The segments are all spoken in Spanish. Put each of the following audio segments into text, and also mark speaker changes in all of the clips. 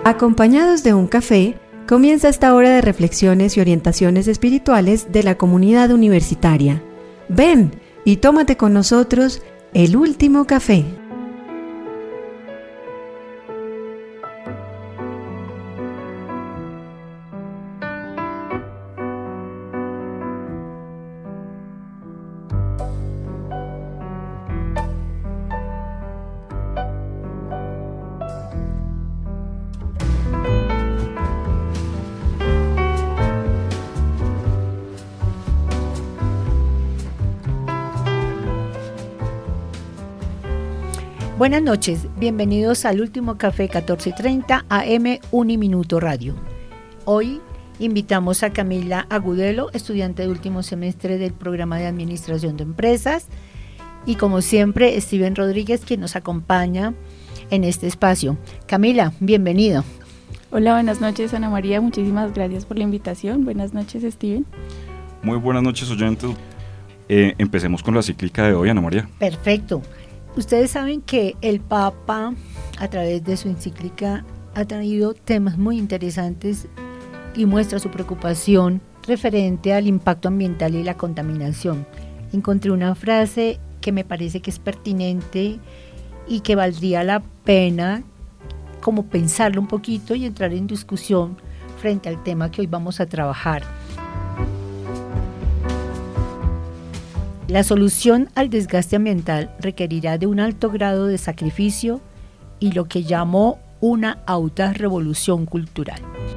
Speaker 1: Acompañados de un café, comienza esta hora de reflexiones y orientaciones espirituales de la comunidad universitaria. Ven y tómate con nosotros el último café.
Speaker 2: Buenas noches, bienvenidos al último café 14:30 AM Uniminuto Radio. Hoy invitamos a Camila Agudelo, estudiante de último semestre del programa de Administración de Empresas, y como siempre Steven Rodríguez, quien nos acompaña en este espacio. Camila, bienvenida.
Speaker 3: Hola, buenas noches Ana María, muchísimas gracias por la invitación. Buenas noches Steven.
Speaker 4: Muy buenas noches oyentes. Empecemos con la cíclica de hoy, Ana María.
Speaker 2: Perfecto. Ustedes saben que el Papa, a través de su encíclica, ha traído temas muy interesantes y muestra su preocupación referente al impacto ambiental y la contaminación. Encontré una frase que me parece que es pertinente y que valdría la pena como pensarlo un poquito y entrar en discusión frente al tema que hoy vamos a trabajar. La solución al desgaste ambiental requerirá de un alto grado de sacrificio y lo que llamó una audaz revolución cultural.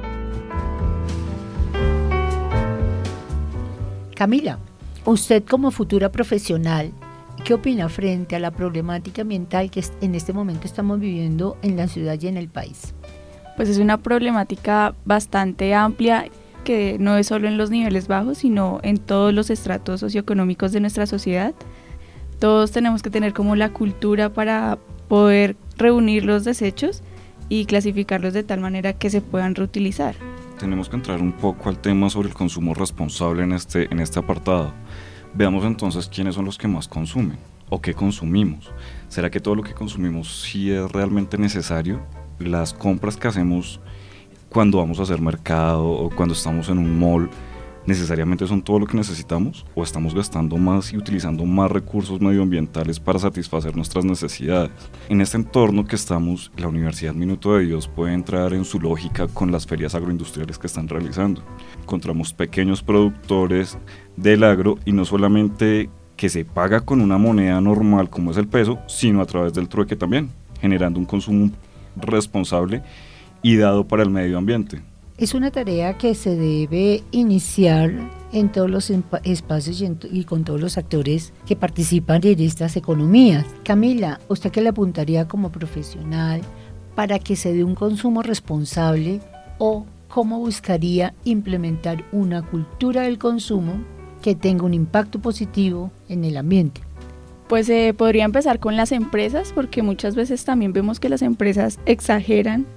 Speaker 2: Camila, usted como futura profesional, ¿qué opina frente a la problemática ambiental que en este momento estamos viviendo en la ciudad y en el país?
Speaker 3: Pues es una problemática bastante amplia, que no es solo en los niveles bajos, sino en todos los estratos socioeconómicos de nuestra sociedad. Todos tenemos que tener como la cultura para poder reunir los desechos y clasificarlos de tal manera que se puedan reutilizar.
Speaker 4: Tenemos que entrar un poco al tema sobre el consumo responsable en este apartado. Veamos entonces quiénes son los que más consumen o qué consumimos. ¿Será que todo lo que consumimos sí es realmente necesario? Las compras que hacemos cuando vamos a hacer mercado o cuando estamos en un mall, ¿necesariamente son todo lo que necesitamos? ¿O estamos gastando más y utilizando más recursos medioambientales para satisfacer nuestras necesidades? En este entorno que estamos, la Universidad Minuto de Dios puede entrar en su lógica con las ferias agroindustriales que están realizando. Encontramos pequeños productores del agro y no solamente que se paga con una moneda normal como es el peso, sino a través del trueque también, generando un consumo responsable y dado para el medio ambiente.
Speaker 2: Es una tarea que se debe iniciar en todos los espacios y con todos los actores que participan en estas economías. Camila, ¿usted qué le apuntaría como profesional para que se dé un consumo responsable o cómo buscaría implementar una cultura del consumo que tenga un impacto positivo en el ambiente?
Speaker 3: Pues podría empezar con las empresas, porque muchas veces también vemos que las empresas exageran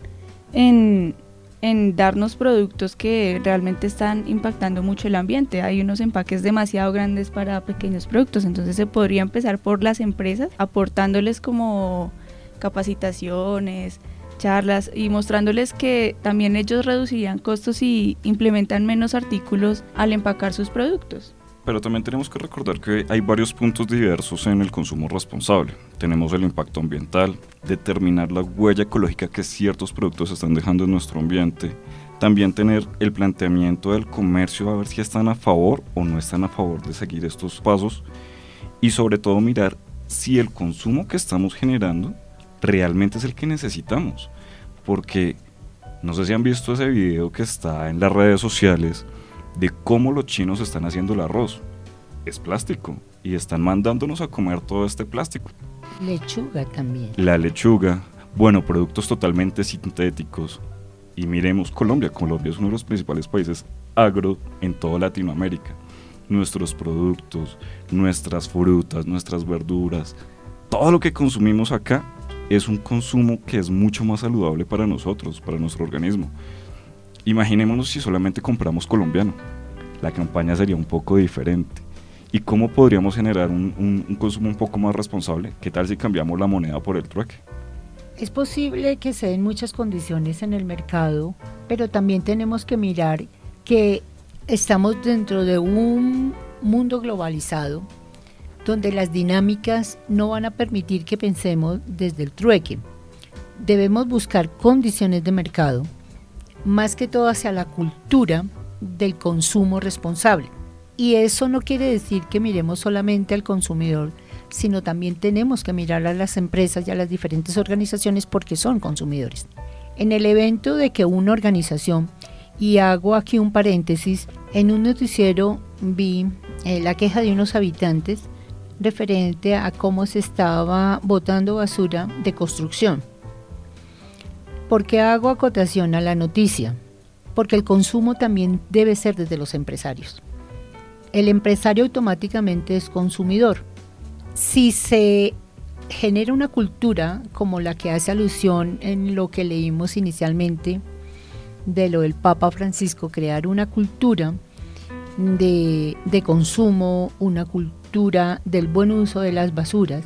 Speaker 3: en darnos productos que realmente están impactando mucho el ambiente. Hay unos empaques demasiado grandes para pequeños productos, entonces se podría empezar por las empresas, aportándoles como capacitaciones, charlas y mostrándoles que también ellos reducirían costos y implementan menos artículos al empacar sus productos.
Speaker 4: Pero también tenemos que recordar que hay varios puntos diversos en el consumo responsable. Tenemos el impacto ambiental, determinar la huella ecológica que ciertos productos están dejando en nuestro ambiente, también tener el planteamiento del comercio a ver si están a favor o no están a favor de seguir estos pasos y sobre todo mirar si el consumo que estamos generando realmente es el que necesitamos, porque no sé si han visto ese video que está en las redes sociales de cómo los chinos están haciendo el arroz. Es plástico y están mandándonos a comer todo este plástico.
Speaker 2: Lechuga también.
Speaker 4: La lechuga, bueno, productos totalmente sintéticos. Y miremos Colombia es uno de los principales países agro en toda Latinoamérica. Nuestros productos, nuestras frutas, nuestras verduras, todo lo que consumimos acá es un consumo que es mucho más saludable para nosotros, para nuestro organismo. Imaginémonos si solamente compramos colombiano, la campaña sería un poco diferente. ¿Y cómo podríamos generar un consumo un poco más responsable? ¿Qué tal si cambiamos la moneda por el trueque?
Speaker 2: Es posible que se den muchas condiciones en el mercado, pero también tenemos que mirar que estamos dentro de un mundo globalizado donde las dinámicas no van a permitir que pensemos desde el trueque. Debemos buscar condiciones de mercado, más que todo hacia la cultura del consumo responsable. Y eso no quiere decir que miremos solamente al consumidor, sino también tenemos que mirar a las empresas y a las diferentes organizaciones porque son consumidores. En el evento de que una organización, y hago aquí un paréntesis, en un noticiero vi la queja de unos habitantes referente a cómo se estaba botando basura de construcción. ¿Por qué hago acotación a la noticia? Porque el consumo también debe ser desde los empresarios. El empresario automáticamente es consumidor. Si se genera una cultura como la que hace alusión en lo que leímos inicialmente de lo del Papa Francisco, crear una cultura de consumo, una cultura del buen uso de las basuras,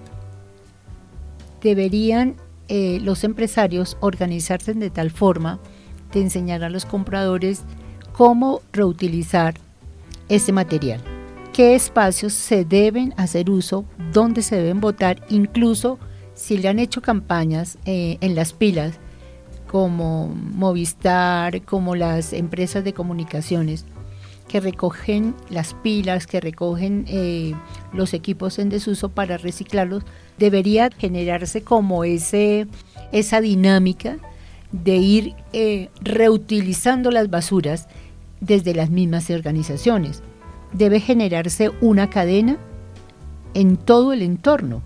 Speaker 2: deberían los empresarios organizarse de tal forma de enseñar a los compradores cómo reutilizar ese material, qué espacios se deben hacer uso, dónde se deben botar, incluso si le han hecho campañas en las pilas, como Movistar, como las empresas de comunicaciones, que recogen las pilas, que recogen los equipos en desuso para reciclarlos, debería generarse como esa dinámica de ir reutilizando las basuras desde las mismas organizaciones. Debe generarse una cadena en todo el entorno.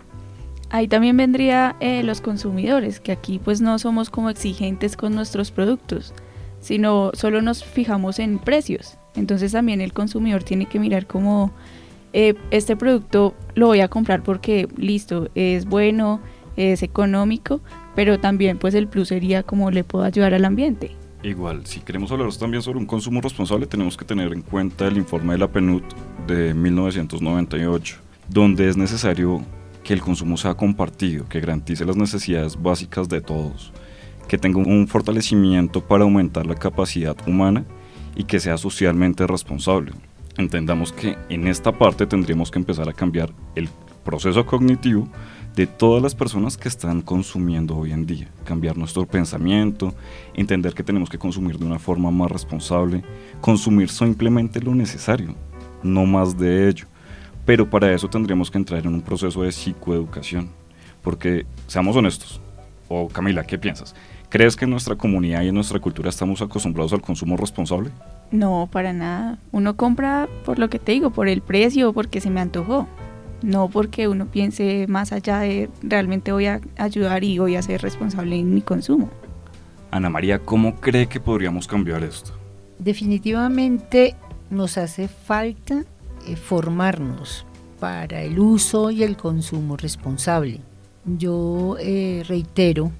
Speaker 3: Ahí también vendría los consumidores, que aquí pues no somos como exigentes con nuestros productos, sino solo nos fijamos en precios. Entonces también el consumidor tiene que mirar como este producto lo voy a comprar porque listo, es bueno, es económico, pero también pues el plus sería cómo le puedo ayudar al ambiente.
Speaker 4: Igual, si queremos hablar también sobre un consumo responsable, tenemos que tener en cuenta el informe de la PNUD de 1998, donde es necesario que el consumo sea compartido, que garantice las necesidades básicas de todos, que tenga un fortalecimiento para aumentar la capacidad humana y que sea socialmente responsable. Entendamos que en esta parte tendríamos que empezar a cambiar el proceso cognitivo de todas las personas que están consumiendo hoy en día, cambiar nuestro pensamiento, entender que tenemos que consumir de una forma más responsable, consumir simplemente lo necesario, no más de ello. Pero para eso tendríamos que entrar en un proceso de psicoeducación, porque seamos honestos, o Camila, ¿qué piensas? ¿Crees que en nuestra comunidad y en nuestra cultura estamos acostumbrados al consumo responsable?
Speaker 3: No, para nada. Uno compra por lo que te digo, por el precio, porque se me antojó. No porque uno piense más allá de realmente voy a ayudar y voy a ser responsable en mi consumo.
Speaker 4: Ana María, ¿cómo cree que podríamos cambiar esto?
Speaker 2: Definitivamente nos hace falta formarnos para el uso y el consumo responsable. Yo reitero,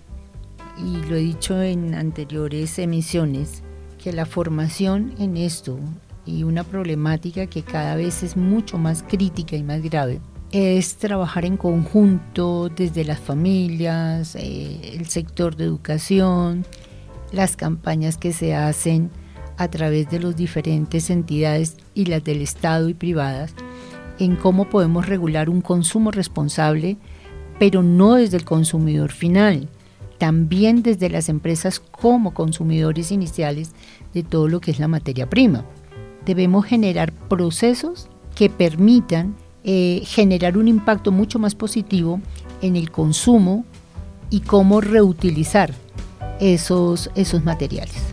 Speaker 2: y lo he dicho en anteriores emisiones, que la formación en esto y una problemática que cada vez es mucho más crítica y más grave es trabajar en conjunto desde las familias, el sector de educación, las campañas que se hacen a través de las diferentes entidades y las del Estado y privadas en cómo podemos regular un consumo responsable, pero no desde el consumidor final, también desde las empresas como consumidores iniciales de todo lo que es la materia prima. Debemos generar procesos que permitan generar un impacto mucho más positivo en el consumo y cómo reutilizar esos materiales.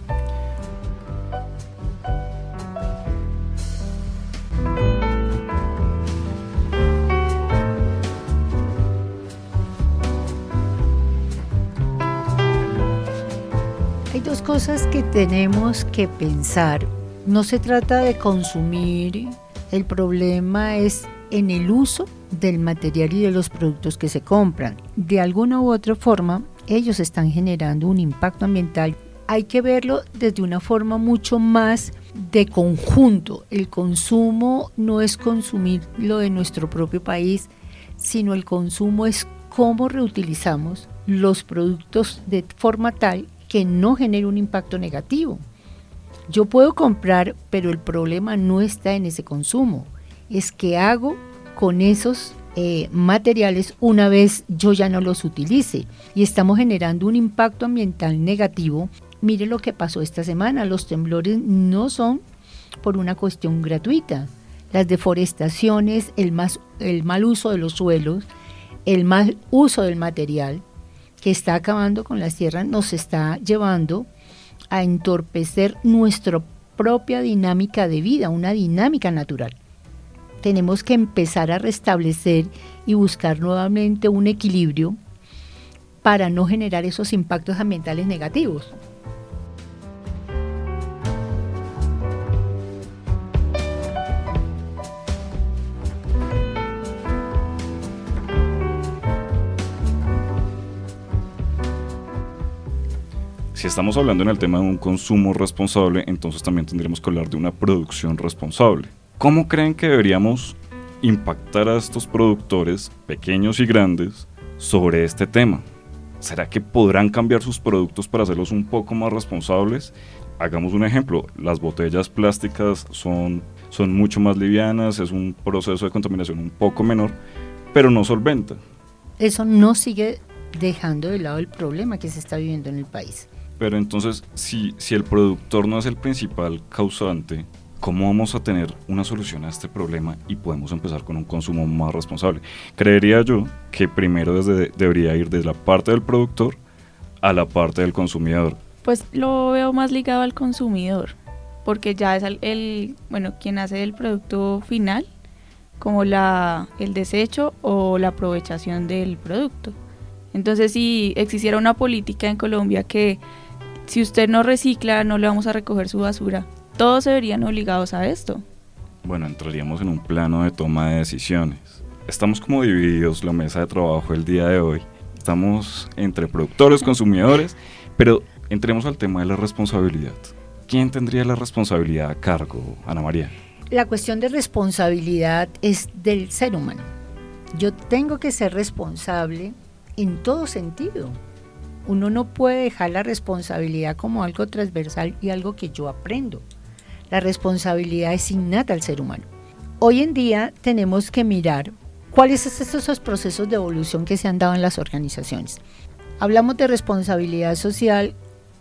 Speaker 2: Hay dos cosas que tenemos que pensar. No se trata de consumir, el problema es en el uso del material y de los productos que se compran. De alguna u otra forma, ellos están generando un impacto ambiental. Hay que verlo desde una forma mucho más de conjunto. El consumo no es consumir lo de nuestro propio país, sino el consumo es cómo reutilizamos los productos de forma tal que no genere un impacto negativo. Yo puedo comprar, pero el problema no está en ese consumo, es qué hago con esos materiales una vez yo ya no los utilice, y estamos generando un impacto ambiental negativo. Mire lo que pasó esta semana, los temblores no son por una cuestión gratuita. Las deforestaciones, el mal uso de los suelos, el mal uso del material que está acabando con las tierras nos está llevando a entorpecer nuestra propia dinámica de vida, una dinámica natural. Tenemos que empezar a restablecer y buscar nuevamente un equilibrio para no generar esos impactos ambientales negativos.
Speaker 4: Si estamos hablando en el tema de un consumo responsable, entonces también tendríamos que hablar de una producción responsable. ¿Cómo creen que deberíamos impactar a estos productores, pequeños y grandes, sobre este tema? ¿Será que podrán cambiar sus productos para hacerlos un poco más responsables? Hagamos un ejemplo, las botellas plásticas son mucho más livianas, es un proceso de contaminación un poco menor, pero no solventa.
Speaker 2: Eso no sigue dejando de lado el problema que se está viviendo en el país.
Speaker 4: Pero entonces, si el productor no es el principal causante, ¿cómo vamos a tener una solución a este problema y podemos empezar con un consumo más responsable? Creería yo que primero debería ir desde la parte del productor a la parte del consumidor.
Speaker 3: Pues lo veo más ligado al consumidor, porque ya es quien hace el producto final, como el desecho o la aprovechación del producto. Entonces, si existiera una política en Colombia que si usted no recicla, no le vamos a recoger su basura, todos se verían obligados a esto.
Speaker 4: Bueno, entraríamos en un plano de toma de decisiones. Estamos como divididos la mesa de trabajo el día de hoy. Estamos entre productores, consumidores, pero entremos al tema de la responsabilidad. ¿Quién tendría la responsabilidad a cargo, Ana María?
Speaker 2: La cuestión de responsabilidad es del ser humano. Yo tengo que ser responsable en todo sentido. Uno no puede dejar la responsabilidad como algo transversal y algo que yo aprendo. La responsabilidad es innata al ser humano. Hoy en día tenemos que mirar cuáles son esos procesos de evolución que se han dado en las organizaciones. Hablamos de responsabilidad social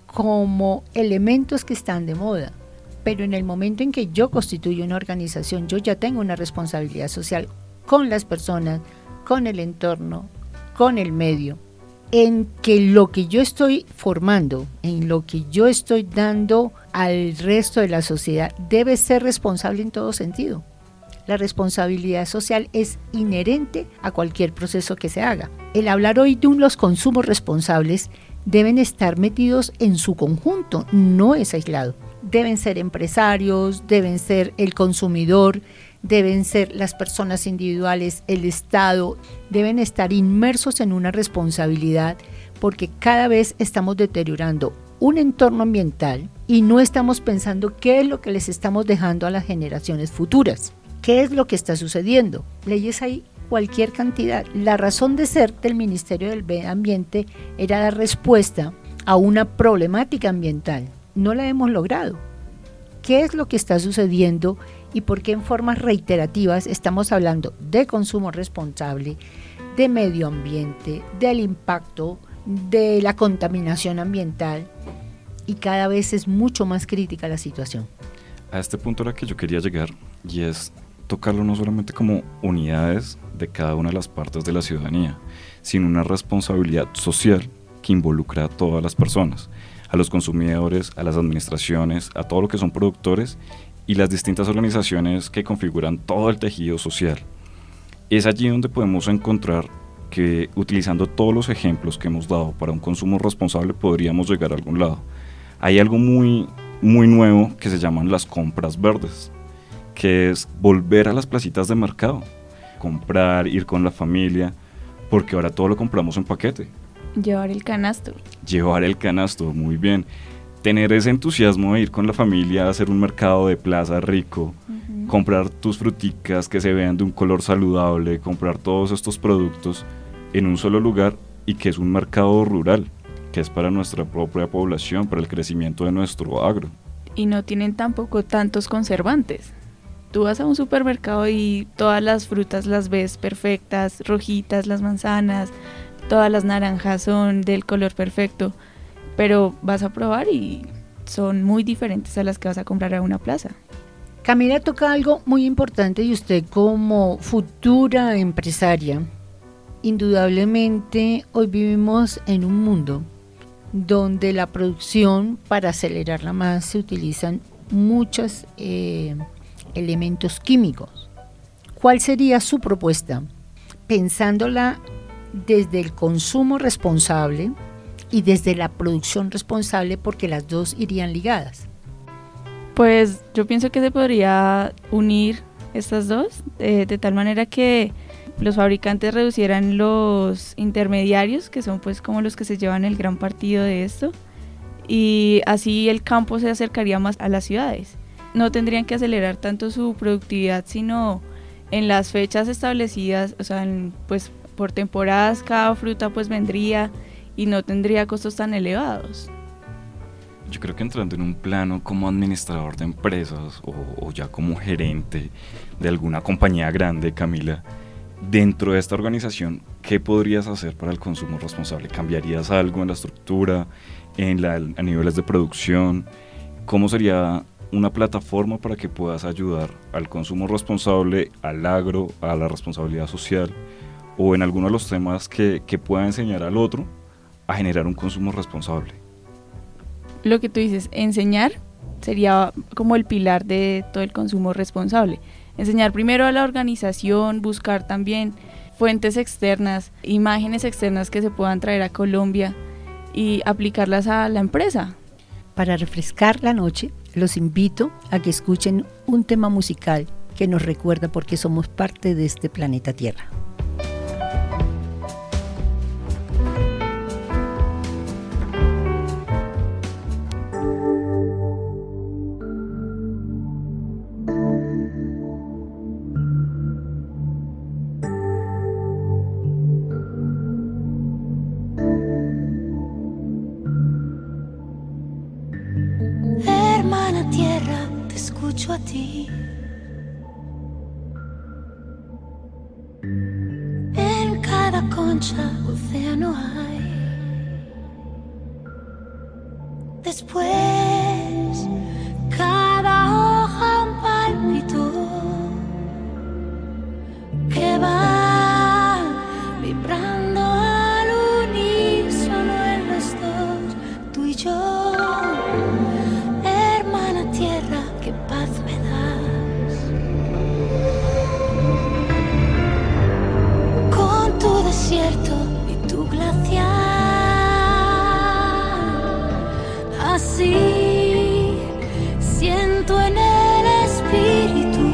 Speaker 2: como elementos que están de moda, pero en el momento en que yo constituyo una organización, yo ya tengo una responsabilidad social con las personas, con el entorno, con el medio, en que lo que yo estoy formando, en lo que yo estoy dando al resto de la sociedad, debe ser responsable en todo sentido. La responsabilidad social es inherente a cualquier proceso que se haga. El hablar hoy de los consumos responsables deben estar metidos en su conjunto, no es aislado. Deben ser empresarios, deben ser el consumidor, deben ser las personas individuales, el Estado, deben estar inmersos en una responsabilidad porque cada vez estamos deteriorando un entorno ambiental y no estamos pensando qué es lo que les estamos dejando a las generaciones futuras, qué es lo que está sucediendo. Leyes hay cualquier cantidad. La razón de ser del Ministerio del Medio Ambiente era dar respuesta a una problemática ambiental. No la hemos logrado. ¿Qué es lo que está sucediendo y por qué en formas reiterativas estamos hablando de consumo responsable, de medio ambiente, del impacto, de la contaminación ambiental? Y cada vez es mucho más crítica la situación.
Speaker 4: A este punto era que yo quería llegar, y es tocarlo no solamente como unidades de cada una de las partes de la ciudadanía, sino una responsabilidad social que involucra a todas las personas, a los consumidores, a las administraciones, a todo lo que son productores y las distintas organizaciones que configuran todo el tejido social. Es allí donde podemos encontrar que, utilizando todos los ejemplos que hemos dado para un consumo responsable, podríamos llegar a algún lado. Hay algo muy nuevo que se llaman las compras verdes, que es volver a las placitas de mercado, comprar, ir con la familia, porque ahora todo lo compramos en paquete.
Speaker 3: Llevar el canasto.
Speaker 4: Llevar el canasto, muy bien. Tener ese entusiasmo de ir con la familia a hacer un mercado de plaza rico, comprar tus fruticas que se vean de un color saludable, comprar todos estos productos en un solo lugar, y que es un mercado rural, que es para nuestra propia población, para el crecimiento de nuestro agro.
Speaker 3: Y no tienen tampoco tantos conservantes. Tú vas a un supermercado y todas las frutas las ves perfectas, rojitas, las manzanas, todas las naranjas son del color perfecto, pero vas a probar y son muy diferentes a las que vas a comprar a una plaza.
Speaker 2: Camila toca algo muy importante y usted como futura empresaria, indudablemente hoy vivimos en un mundo donde la producción, para acelerarla más, se utilizan muchos elementos químicos. ¿Cuál sería su propuesta? Pensándola desde el consumo responsable y desde la producción responsable, porque las dos irían ligadas.
Speaker 3: Pues yo pienso que se podría unir estas dos de tal manera que los fabricantes reducieran los intermediarios, que son pues como los que se llevan el gran partido de esto, y así el campo se acercaría más a las ciudades. No tendrían que acelerar tanto su productividad, sino en las fechas establecidas, o sea, pues por temporadas cada fruta pues vendría y no tendría costos tan elevados.
Speaker 4: Yo creo que entrando en un plano como administrador de empresas o ya como gerente de alguna compañía grande, Camila, dentro de esta organización, ¿qué podrías hacer para el consumo responsable? ¿Cambiarías algo en la estructura, a niveles de producción? ¿Cómo sería una plataforma para que puedas ayudar al consumo responsable, al agro, a la responsabilidad social, o en alguno de los temas que pueda enseñar al otro a generar un consumo responsable?
Speaker 3: Lo que tú dices, enseñar sería como el pilar de todo el consumo responsable. Enseñar primero a la organización, buscar también fuentes externas, imágenes externas que se puedan traer a Colombia y aplicarlas a la empresa.
Speaker 2: Para refrescar la noche, los invito a que escuchen un tema musical que nos recuerda por qué somos parte de este planeta Tierra.
Speaker 5: Hermana Tierra, te escucho a ti. En cada concha, océano hay. Después, cada hoja un pálpito que va vibrando al unísono en los dos, tú y yo. Hermana Tierra, qué paz me das. Con tu desierto y tu glaciar, así siento en el espíritu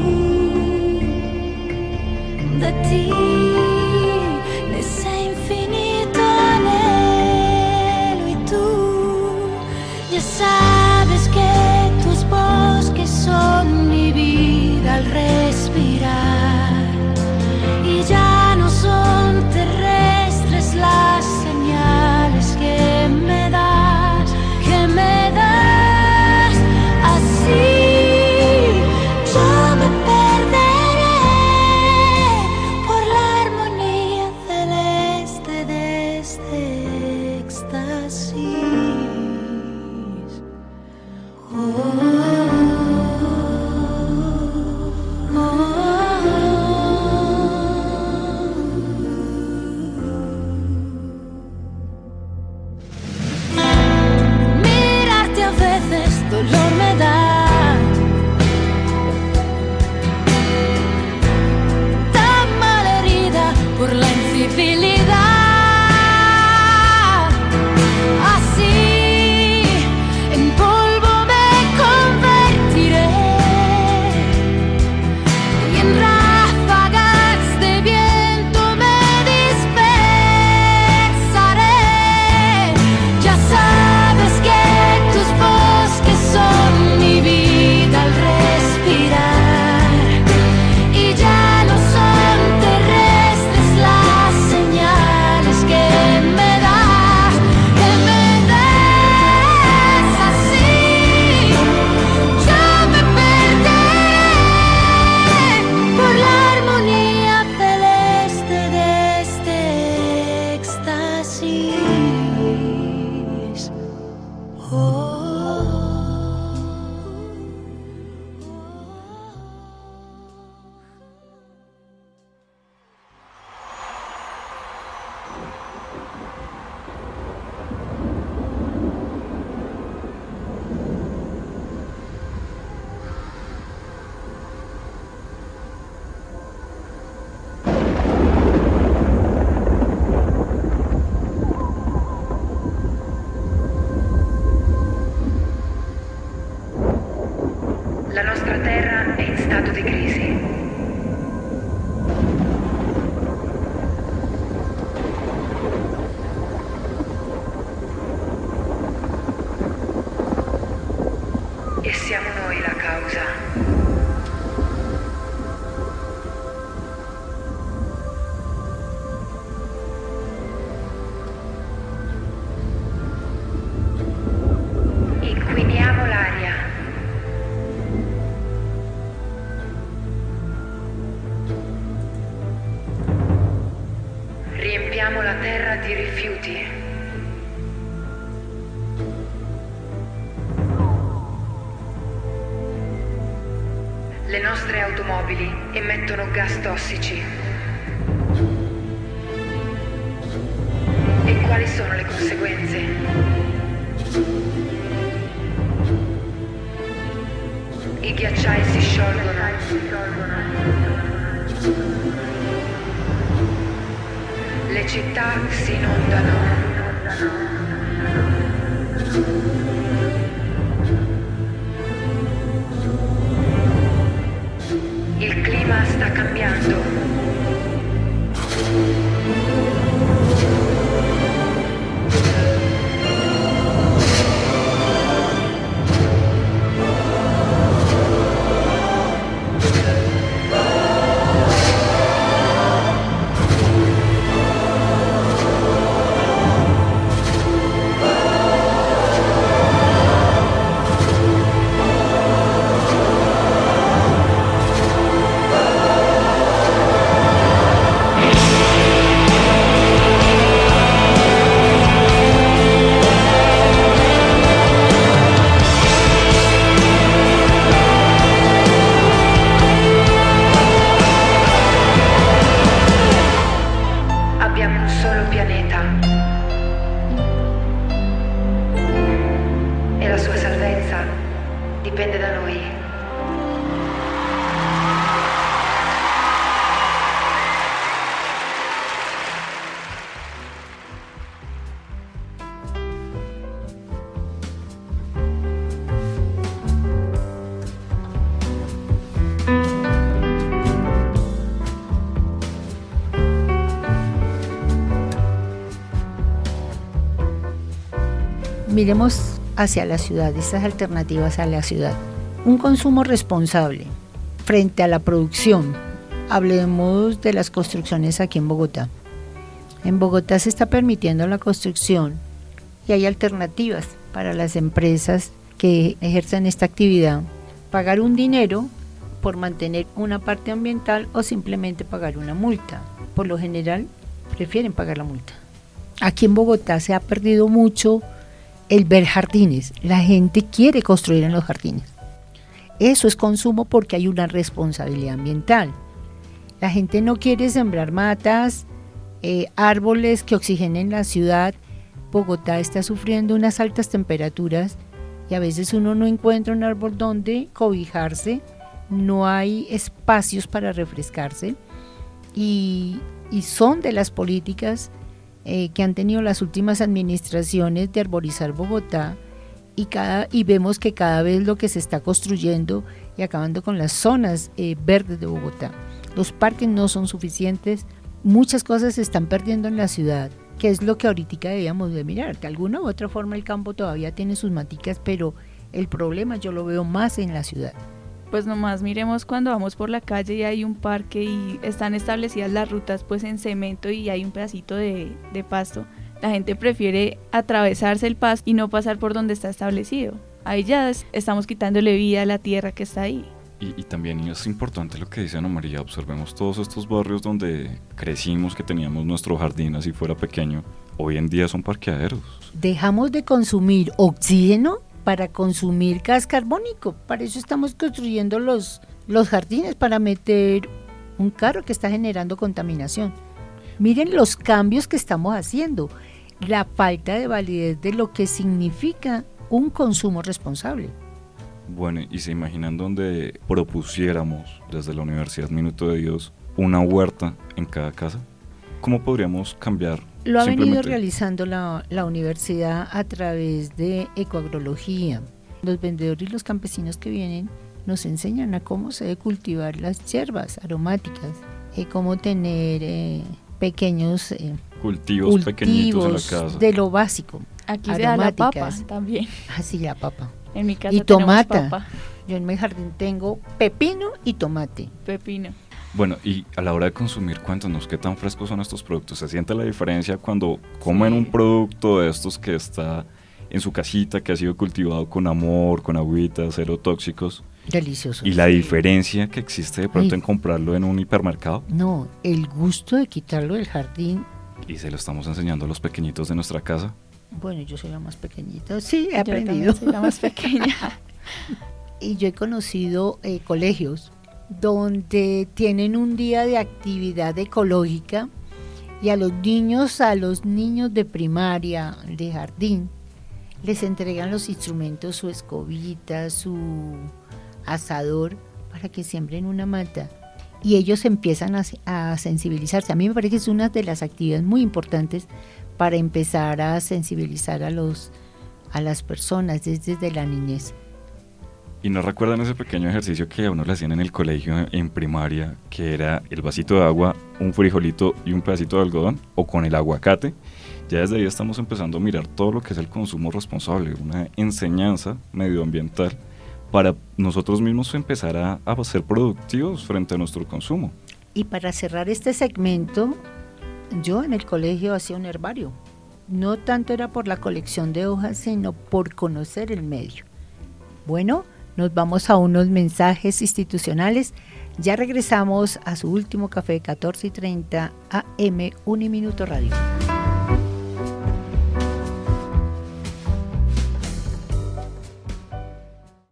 Speaker 5: de ti, de ese infinito anhelo, y tú ya sabes que tus bosques son mi vida al respirar, y ya no son terrestres las señales que me das, así yo me perderé por la
Speaker 6: nostre automobili emettono gas tossici. E quali sono le conseguenze? I ghiacciai si sciolgono. Le città si inondano. Il clima sta cambiando.
Speaker 2: Miremos hacia la ciudad, estas alternativas a la ciudad. Un consumo responsable frente a la producción. Hablemos de las construcciones aquí en Bogotá. En Bogotá se está permitiendo la construcción y hay alternativas para las empresas que ejercen esta actividad. Pagar un dinero por mantener una parte ambiental o simplemente pagar una multa. Por lo general prefieren pagar la multa. Aquí en Bogotá se ha perdido mucho el ver jardines. La gente quiere construir en los jardines. Eso es consumo porque hay una responsabilidad ambiental. La gente no quiere sembrar matas, árboles que oxigenen la ciudad. Bogotá está sufriendo unas altas temperaturas y a veces uno no encuentra un árbol donde cobijarse, no hay espacios para refrescarse y son de las políticas que han tenido las últimas administraciones de arborizar Bogotá y vemos que cada vez lo que se está construyendo y acabando con las zonas verdes de Bogotá. Los parques no son suficientes, muchas cosas se están perdiendo en la ciudad, que es lo que ahorita debíamos de mirar. De alguna u otra forma el campo todavía tiene sus maticas, pero el problema yo lo veo más en la ciudad.
Speaker 3: Pues nomás miremos cuando vamos por la calle y hay un parque y están establecidas las rutas pues en cemento y hay un pedacito de pasto. La gente prefiere atravesarse el pasto y no pasar por donde está establecido. Ahí ya estamos quitándole vida a la tierra que está ahí.
Speaker 4: Y también es importante lo que dice Ana María, observemos todos estos barrios donde crecimos, que teníamos nuestro jardín así fuera pequeño, hoy en día son parqueaderos.
Speaker 2: Dejamos de consumir oxígeno para consumir gas carbónico. Para eso estamos construyendo los jardines, para meter un carro que está generando contaminación. Miren los cambios que estamos haciendo, la falta de validez de lo que significa un consumo responsable.
Speaker 4: Bueno, y se imaginan donde propusiéramos desde la Universidad Minuto de Dios una huerta en cada casa. ¿Cómo podríamos cambiar?
Speaker 2: Lo ha venido realizando la universidad a través de ecoagrología. Los vendedores y los campesinos que vienen nos enseñan a cómo se debe cultivar las hierbas aromáticas, cómo tener pequeños
Speaker 4: cultivos pequeñitos en la casa.
Speaker 2: De lo básico.
Speaker 3: Aquí se da la papa también.
Speaker 2: Así la papa.
Speaker 3: En mi casa
Speaker 2: y
Speaker 3: tenemos
Speaker 2: tomata.
Speaker 3: papa.
Speaker 2: Yo en mi jardín tengo pepino y tomate.
Speaker 3: Pepino.
Speaker 4: Bueno, y a la hora de consumir, cuéntanos, ¿qué tan frescos son estos productos? ¿Se siente la diferencia cuando comen un producto de estos que está en su casita, que ha sido cultivado con amor, con agüita, cero tóxicos?
Speaker 2: Delicioso.
Speaker 4: ¿Y la diferencia que existe de pronto en comprarlo en un hipermercado?
Speaker 2: No, el gusto de quitarlo del jardín.
Speaker 4: ¿Y se lo estamos enseñando a los pequeñitos de nuestra casa?
Speaker 2: Bueno, yo soy la más pequeñita, sí, he aprendido.
Speaker 3: Yo soy la más pequeña.
Speaker 2: Y yo he conocido colegios donde tienen un día de actividad ecológica y a los niños de primaria, de jardín, les entregan los instrumentos, su escobita, su asador, para que siembren una mata. Y ellos empiezan a sensibilizarse. A mí me parece que es una de las actividades muy importantes para empezar a sensibilizar a las personas desde la niñez.
Speaker 4: ¿Y no recuerdan ese pequeño ejercicio que a uno le hacían en el colegio en primaria, que era el vasito de agua, un frijolito y un pedacito de algodón, o con el aguacate? Ya desde ahí estamos empezando a mirar todo lo que es el consumo responsable, una enseñanza medioambiental para nosotros mismos empezar a ser productivos frente a nuestro consumo.
Speaker 2: Y para cerrar este segmento, yo en el colegio hacía un herbario. No tanto era por la colección de hojas, sino por conocer el medio. Bueno, nos vamos a unos mensajes institucionales. Ya regresamos a su último café, 14:30 AM, Uniminuto Radio.